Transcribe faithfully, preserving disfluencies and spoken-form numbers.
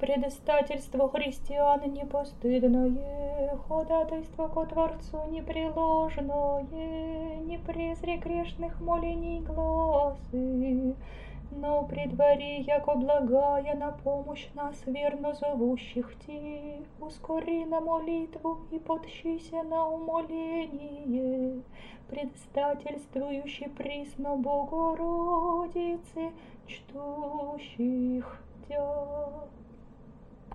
Предстательство христиан непостыдное, ходатайство ко Творцу непреложное, не презри грешных молений глазы, но предвари, яко благая на помощь нас верно зовущих Ти, ускори на молитву и подщися на умоление, предстательствующий присно Богородицы, чтущих Тя.